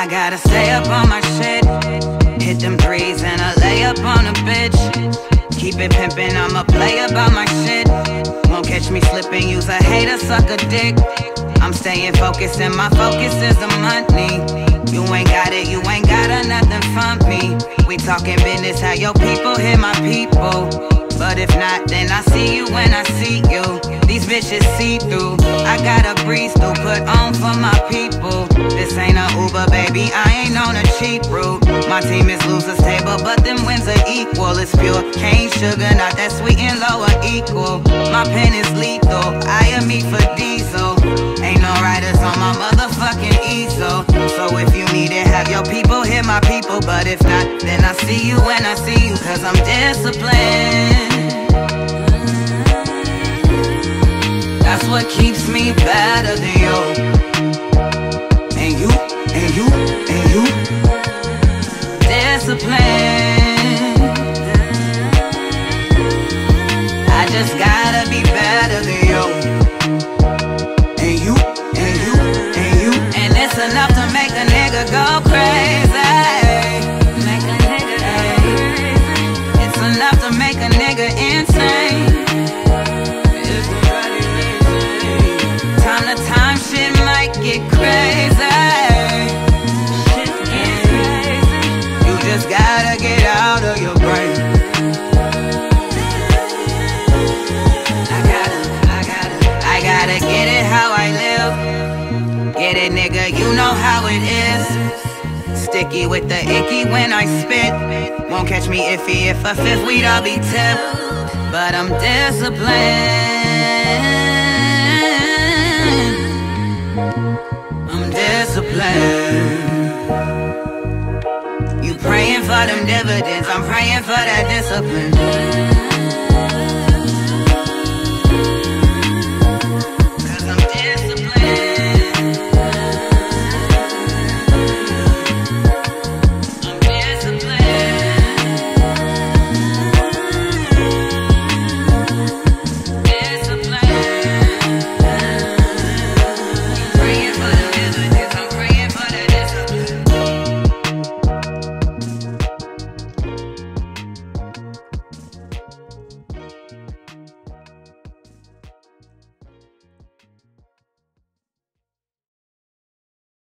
gotta stay up on my shit. Hit them threes and I lay up on a bitch. Keep it pimpin', I'ma play about my shit. Won't catch me slipping, use a hater, suck a dick. I'm staying focused and my focus is the money. You ain't got it, you ain't got nothing from me. We talking business, how your people hear my people. But if not, then I see you when I see you. These bitches see through. I gotta breeze through, put on for my people. This ain't a Uber, baby, I ain't on a cheap route. My team is losers table, but them wins are equal. It's pure cane sugar, not that sweet and low or equal. My pen is lethal, I am me for diesel. Ain't no riders on my motherfucking easel. So if you need it, have your people hear my people. But if not, then I see you when I see you, cause I'm disciplined. That's what keeps me better than you. And you, and you, and you. Discipline. I just gotta be better than you. And you, and you, and you. And it's enough to make a nigga go crazy. Make a nigga crazy. It's enough to make a nigga insane. Shit might get crazy. Shit get crazy. You just gotta get out of your brain. I gotta get it how I live. Get it, nigga, you know how it is. Sticky with the icky when I spit. Won't catch me iffy if a fifth we'd all be tipped. But I'm disciplined. I'm disciplined. You praying for them dividends, I'm praying for that discipline.